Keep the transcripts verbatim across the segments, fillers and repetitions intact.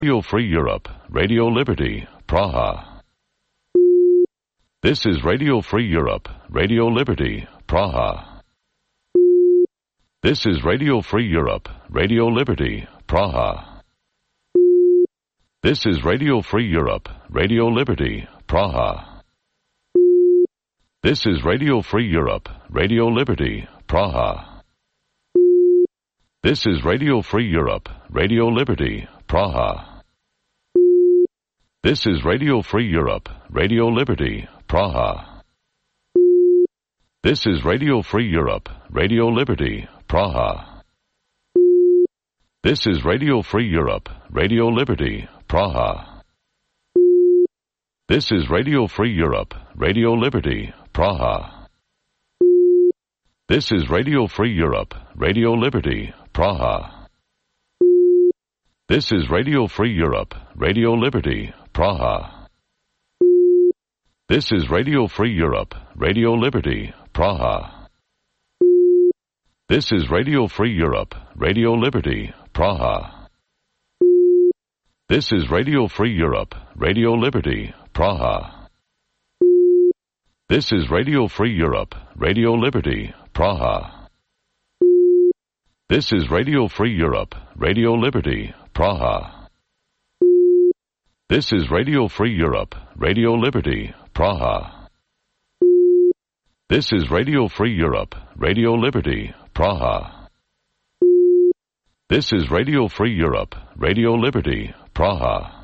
Radio Free Europe, Radio Liberty, Praha. This is Radio Free Europe, Radio Liberty, Praha. This is Radio Free Europe, Radio Liberty, Praha. This is Radio Free Europe, Radio Liberty, Praha. This is Radio Free Europe, Radio Liberty, Praha. This is Radio Free Europe, Radio Liberty, Praha. This is Radio Free Europe, Radio Liberty, Praha. This is Radio Free Europe, Radio Liberty, Praha. This is Radio Free Europe, Radio Liberty, Praha. This is Radio Free Europe, Radio Liberty, Praha. This is Radio Free Europe, Radio Liberty, Praha. This is Radio Free Europe, Radio Liberty, Praha. This is Radio Free Europe, Radio Liberty, Praha. This is Radio Free Europe, Radio Liberty, Praha. This is Radio Free Europe, Radio Liberty, Praha. This is Radio Free Europe, Radio Liberty, Praha. This is Radio Free Europe, Radio Liberty, Praha. This is Radio Free Europe, Radio Liberty, Praha. This is Radio Free Europe, Radio Liberty, Praha. This is Radio Free Europe, Radio Liberty, Praha.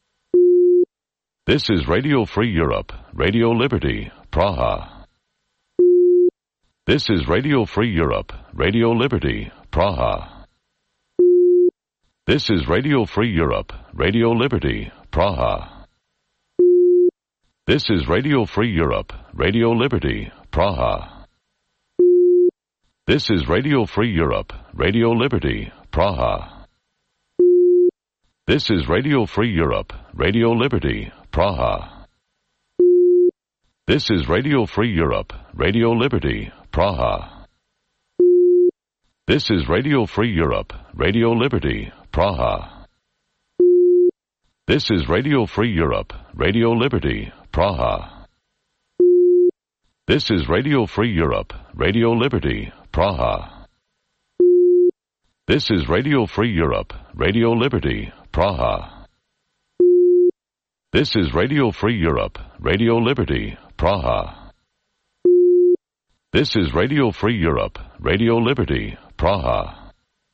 This is Radio Free Europe, Radio Liberty, Praha. This is Radio Free Europe, Radio Liberty, Praha. This is Radio Free Europe, Radio Liberty, Praha. This is Radio Free Europe, Radio Liberty, Praha. This is Radio Free Europe, Radio Liberty, Praha. This is Radio Free Europe, Radio Liberty, Praha. This is Radio Free Europe, Radio Liberty, Praha. This is Radio Free Europe, Radio Liberty, Praha. This is Radio Free Europe, Radio Liberty, Praha. This is Radio Free Europe, Radio Liberty, Praha. This is Radio Free Europe, Radio Liberty, Praha. This is Radio Free Europe, Radio Liberty, Praha. This is Radio Free Europe, Radio Liberty, Praha.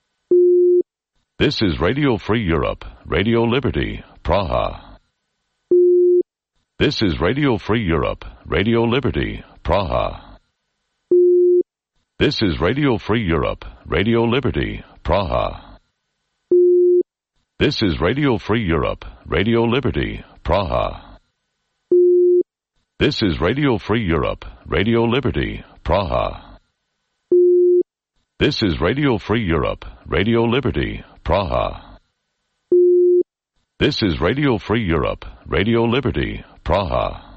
This is Radio Free Europe, Radio Liberty, Praha. This is Radio Free Europe, Radio Liberty, Praha. This is Radio Free Europe, Radio Liberty, Praha. This is Radio Free Europe, Radio Liberty, Praha. This is Radio Free Europe, Radio Liberty, Praha. This is Radio Free Europe, Radio Liberty, Praha. This is Radio Free Europe, Radio Liberty, Praha.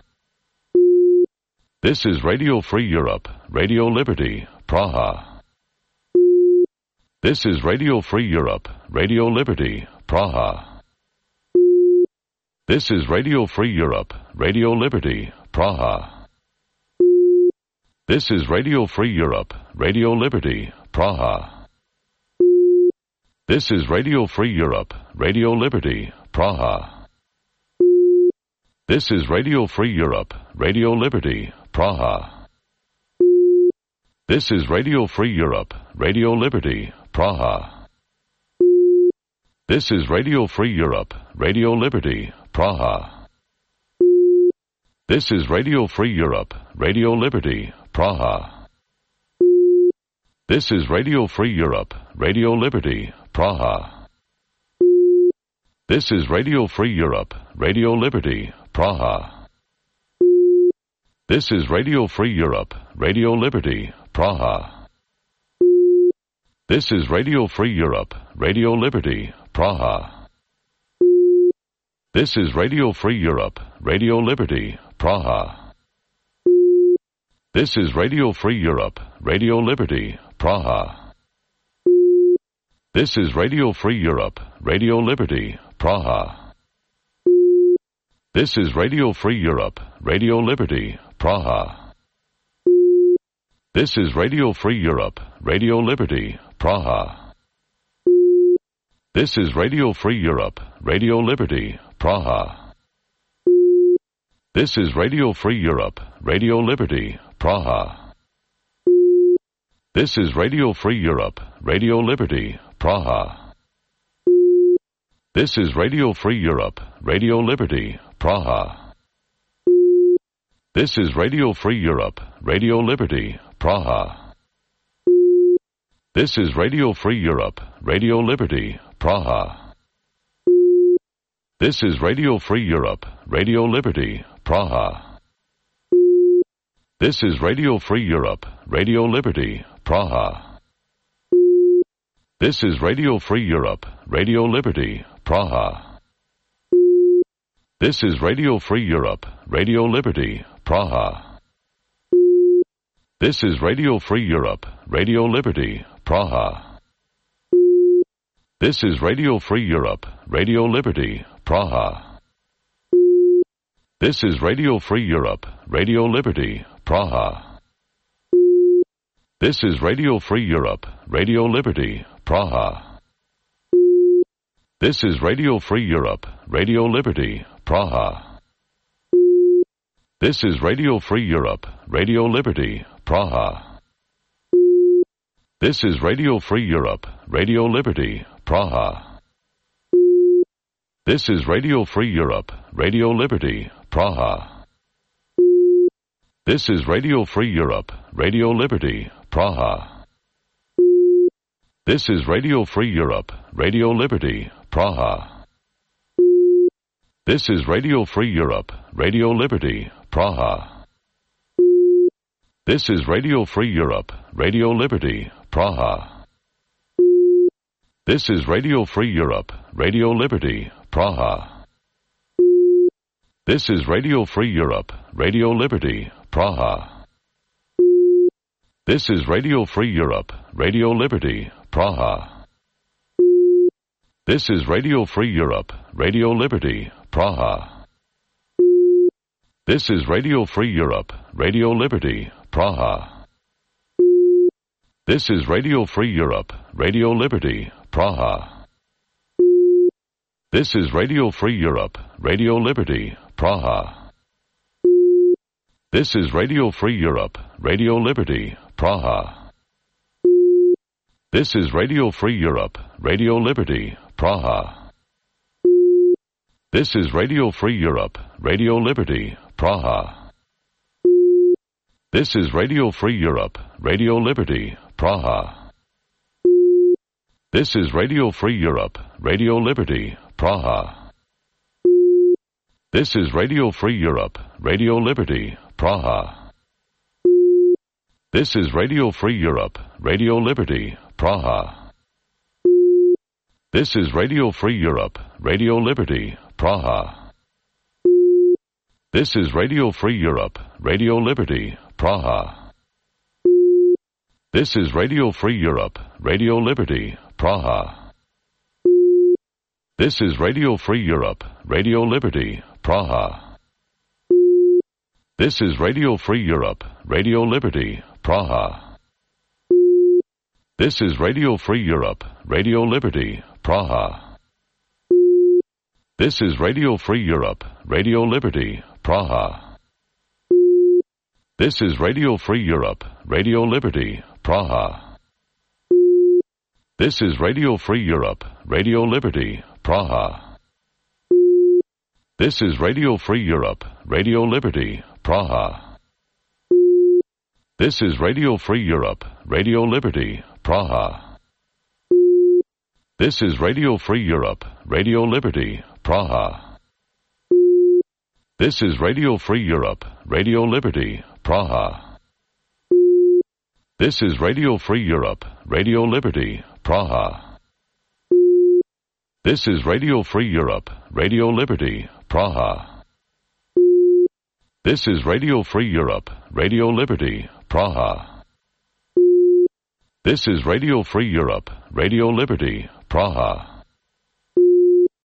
This is Radio Free Europe, Radio Liberty, Praha. This is Radio Free Europe, Radio Liberty, Praha. This is Radio Free Europe, Radio Liberty, Praha. This is Radio Free Europe, Radio Liberty, Praha. This is Radio Free Europe, Radio Liberty, Praha. This is Radio Free Europe, Radio Liberty, Praha. This is Radio Free Europe, Radio Liberty, Praha. This is Radio Free Europe, Radio Liberty, Praha. This is Radio Free Europe, Radio Liberty, Praha. This is Radio Free Europe, Radio Liberty, Praha. This is Radio Free Europe, Radio Liberty, Praha. This is Radio Free Europe, Radio Liberty, Praha. This is Radio Free Europe, Radio Liberty, Praha. This is Radio Free Europe, Radio Liberty, Praha. This is Radio Free Europe, Radio Liberty, Praha. This is Radio Free Europe, Radio Liberty, Praha. This is Radio Free Europe, Radio Liberty, Praha. This is Radio Free Europe, Radio Liberty, Praha. This is Radio Free Europe, Radio Liberty, Praha. This is Radio Free Europe, Radio Liberty, Praha. This is Radio Free Europe, Radio Liberty, Praha. This is Radio Free Europe, Radio Liberty, Praha. This is Radio Free Europe, Radio Liberty, Praha. This is Radio Free Europe, Radio Liberty, Praha. This is Radio Free Europe, Radio Liberty, Praha. This is Radio Free Europe, Radio Liberty, Praha. This is Radio Free Europe, Radio Liberty, Praha. This is Radio Free Europe, Radio Liberty, Praha. This is Radio Free Europe, Radio Liberty, Praha. This is Radio Free Europe, Radio Liberty, Praha. This is Radio Free Europe, Radio Liberty, Praha. This is Radio Free Europe, Radio Liberty, Praha. This is Radio Free Europe, Radio Liberty, Praha. This is Radio Free Europe, Radio Liberty, Praha. This is Radio Free Europe, Radio Liberty, Praha. This is Radio Free Europe, Radio Liberty, Praha. This is Radio Free Europe, Radio Liberty, Praha. This is Radio Free Europe, Radio Liberty, Praha. This is Radio Free Europe, Radio Liberty, Praha. This is Radio Free Europe, Radio Liberty, Praha. This is Radio Free Europe, Radio Liberty, Praha. This is Radio Free Europe, Radio Liberty, Praha. This is Radio Free Europe, Radio Liberty, Praha. This is Radio Free Europe, Radio Liberty, Praha. This is Radio Free Europe, Radio Liberty, Praha. This is Radio Free Europe, Radio Liberty, Praha. This is Radio Free Europe, Radio Liberty, Praha. This is Radio Free Europe, Radio Liberty, Praha. This is Radio Free Europe, Radio Liberty, Praha. This is Radio Free Europe, Radio Liberty, Praha. This is Radio Free Europe, Radio Liberty, Praha. This is Radio Free Europe, Radio Liberty, Praha. This is Radio Free Europe, Radio Liberty, Praha. This is Radio Free Europe, Radio Liberty, Praha. This is Radio Free Europe, Radio Liberty, Praha. This is Radio Free Europe, Radio Liberty, Praha. This is Radio Free Europe, Radio Liberty, Praha. This is Radio Free Europe, Radio Liberty, Praha. This is Radio Free Europe, Radio Liberty, Praha. This is Radio Free Europe, Radio Liberty, Praha. This is Radio Free Europe, Radio Liberty, Praha. This is Radio Free Europe, Radio Liberty, Praha. This is Radio Free Europe, Radio Liberty, Praha. This is Radio Free Europe, Radio Liberty, Praha. This is Radio Free Europe, Radio Liberty, Praha. This is Radio Free Europe, Radio Liberty, Praha. This is Radio Free Europe, Radio Liberty, Praha. This is Radio Free Europe, Radio Liberty, Praha. This is Radio Free Europe, Radio Liberty, Praha. This is Radio Free Europe, Radio Liberty, Praha. This is Radio Free Europe, Radio Liberty, Praha.